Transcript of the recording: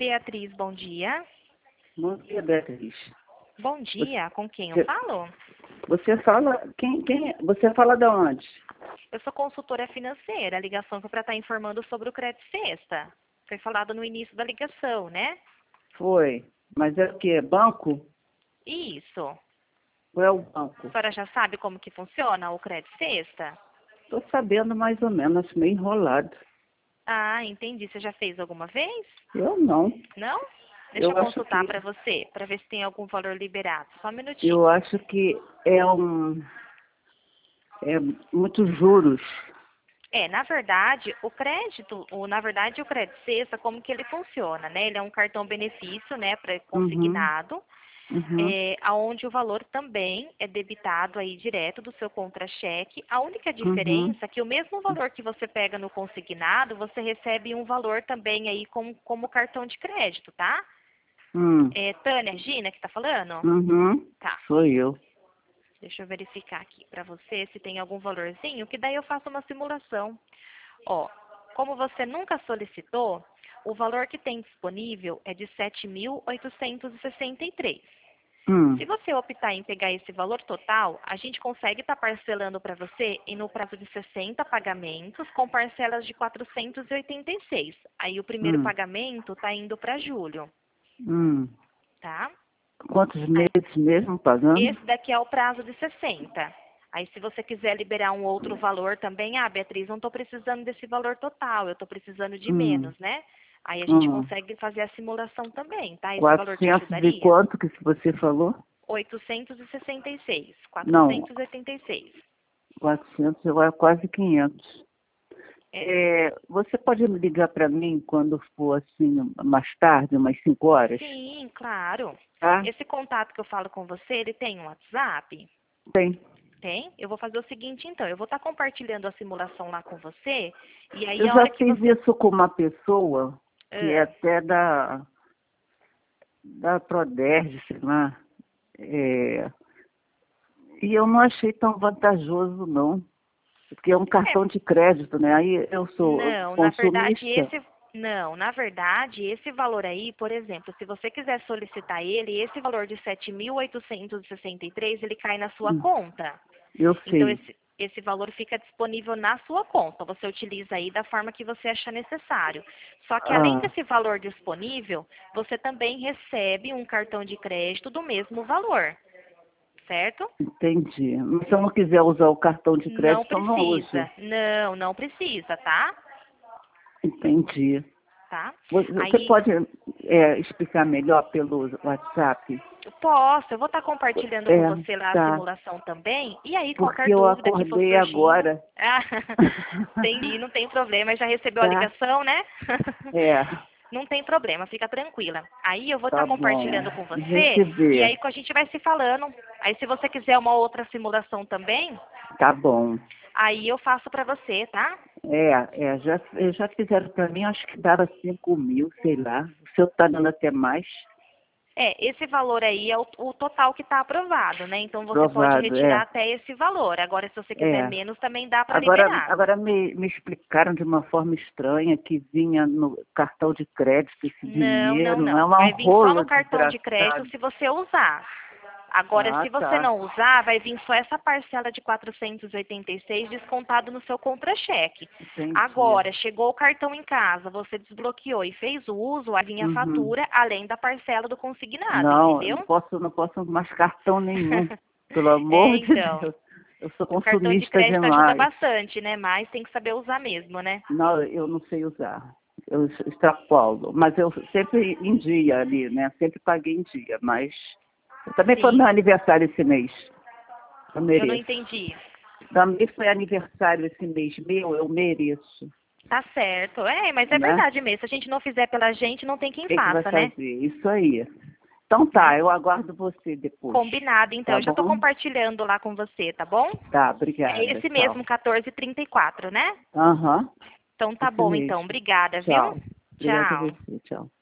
Beatriz, bom dia. Bom dia, Beatriz. Bom dia, com quem eu falo? Você fala, você fala de onde? Eu sou consultora financeira, a ligação foi para estar informando sobre o Crédito Sexta. Foi falado no início da ligação, né? Foi. Mas é o quê? Banco? Isso. Ou é o A banco? senhora já sabe como que funciona o Crédito Sexta? Estou sabendo mais ou menos, meio enrolado. Ah, entendi. Você já fez alguma vez? Eu não. Não? Deixa eu Eu acho consultar que, para você, para ver se tem algum valor liberado. Só um minutinho. eu acho que é muitos juros. Na verdade, o crédito, o Crédito Sexta, como que ele funciona, né? Ele é um cartão benefício, né, para Uhum, consignado, uhum, aonde o valor também é debitado aí direto do seu contra-cheque. A única uhum. diferença é que o mesmo valor que você pega no consignado, você recebe um valor também aí como cartão de crédito, tá? Hum, É Tânia, Gina, que tá falando? uhum. Tá. Sou eu. Deixa eu verificar aqui para você se tem algum valorzinho, que daí eu faço uma simulação. Ó, como você nunca solicitou, o valor que tem disponível é de 7.863. Se Hum, você optar em pegar esse valor total, a gente consegue estar parcelando para você e no prazo de 60 pagamentos com parcelas de 486. Aí o primeiro hum, pagamento está indo para julho, hum. tá? Quantos Aí, meses mesmo pagando? esse daqui é o prazo de 60. Aí, se você quiser liberar um outro valor também, Beatriz, não estou precisando desse valor total, eu estou precisando de Hum, menos, né? Aí a gente hum. consegue fazer a simulação também, tá? Esse valor te 400 e ajudaria? quanto que você falou? 866, Não, 486. 400 eu é quase 500. É. Você pode me ligar para mim quando for assim, mais tarde, umas 5 horas, Sim, claro. tá? Esse contato que eu falo com você, ele tem um WhatsApp? Tem. Tem? Eu vou fazer o seguinte, então. Eu vou estar compartilhando a simulação lá com você. E aí, Eu a já hora que fiz você... isso com uma pessoa que é Ah, até da Proderj, sei lá. É, e eu não achei tão vantajoso, não. Porque é um é, cartão de crédito, né? Aí eu sou Não, na verdade, consumista. esse valor aí, por exemplo, se você quiser solicitar ele, esse valor de 7.863, ele cai na sua Hum, conta. Eu Então, sei. esse valor fica disponível na sua conta. Você utiliza aí da forma que você achar necessário. Só que além Ah, desse valor disponível, você também recebe um cartão de crédito do mesmo valor, certo? entendi. Mas se eu não quiser usar o cartão de Não crédito, eu não uso. precisa. Não, não precisa, tá? Entendi. Tá? Você Aí pode explicar melhor pelo WhatsApp? eu posso, eu vou estar compartilhando com É, você lá a tá. simulação também. E aí, qualquer Porque eu dúvida que for acordei surgindo. agora. Ah, entendi, não tem problema. Já recebeu a Tá? ligação, né? É, Não tem problema, fica tranquila. Aí eu vou estar tá bom. compartilhando com A você gente e vê. aí a gente vai se falando. Aí se você quiser uma outra simulação também, Tá bom. aí eu faço para você, tá? Já fizeram para mim, acho que dava 5 mil, sei lá. O seu tá dando até mais. Esse valor aí é o total que está aprovado, né? Então você pode Provado, retirar até esse valor. Agora, se você quiser é. menos, também dá para Agora, liberar. agora me explicaram de uma forma estranha que vinha no cartão de crédito esse Não, não, dinheiro. É não. um Vai vir só no rolo cartão de crédito desgraçado. se você usar. Agora, Ah, se você tá. não usar, vai vir só essa parcela de 486 descontado no seu contra-cheque. Entendi. Agora, chegou o cartão em casa, você desbloqueou e fez o uso, vai vir a Uhum. fatura além da parcela do consignado, Não, eu entendeu? não posso mais cartão nenhum. Pelo amor de Então. Deus. Eu sou O cartão de consumista crédito ajuda demais. bastante, né? Mas tem que saber usar mesmo, né? Não, eu não sei usar. Eu extrapolo. Mas eu sempre em dia ali, né? Sempre paguei em dia. Mas também foi meu Sim. aniversário esse mês. Eu Eu não mereço. entendi. Também foi aniversário esse mês meu, eu mereço. Tá certo. Mas é Né? verdade mesmo. Se a gente não fizer pela gente, não tem quem O que que vai faça, né? fazer? Isso aí. Então Né? tá, eu aguardo você depois. Combinado, então. Tá Eu já estou bom? compartilhando lá com você, tá bom? Tá, É obrigada. esse Tchau. mesmo, 1434, né? Aham, Então tá esse bom, então. mesmo. Obrigada, viu? Tchau. Obrigada a Tchau. você. Tchau.